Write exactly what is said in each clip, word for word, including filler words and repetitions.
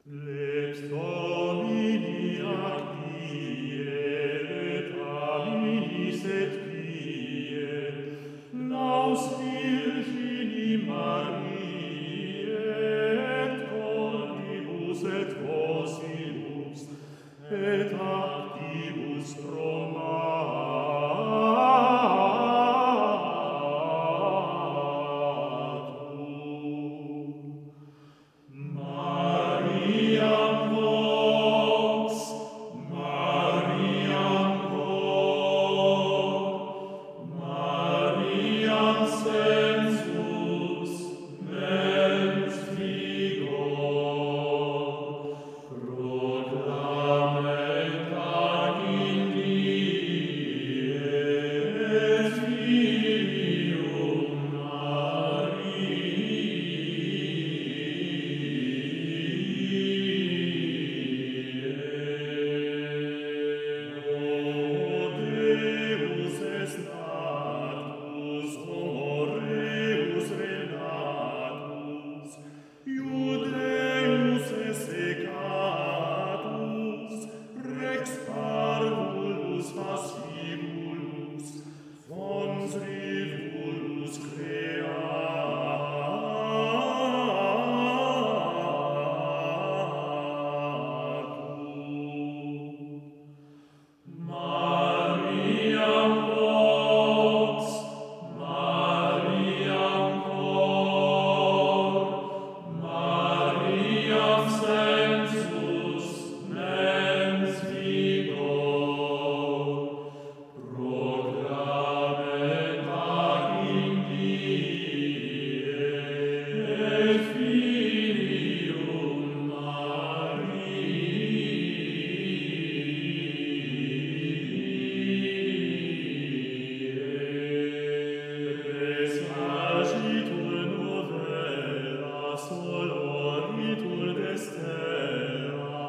Lex Domini ac die et amicis et pie, laus Virgini Mariae et conibus et vocibus et actibus promatum. Mariam vox, Mariam cor, Mariam sensus, mens vigor, proclament ac in die et filium Deus es natus, homoreus relatus, Iudeus es secatus, rex parvulus fascibulus, fons rivulus creatum. Mariam vox, Mariam cor, Mariam sensus, mens vigor, proclament ac in die et filium Presagitur novella, soloritur destella,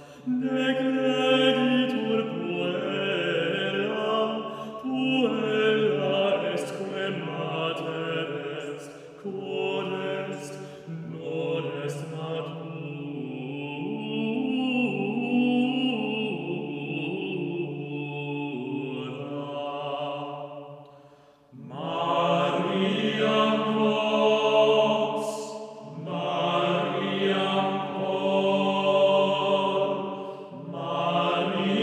decreditur puella, puella est quem mater est, quod est, non est matura. Mariam vox, Mariam cor, Mariam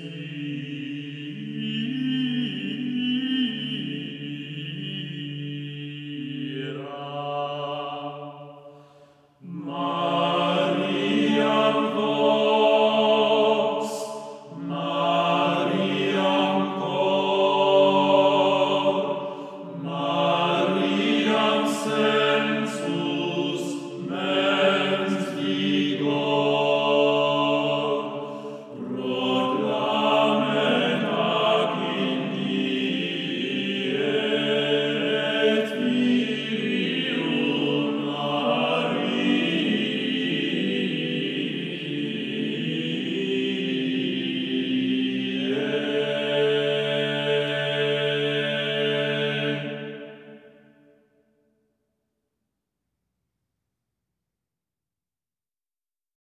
Esti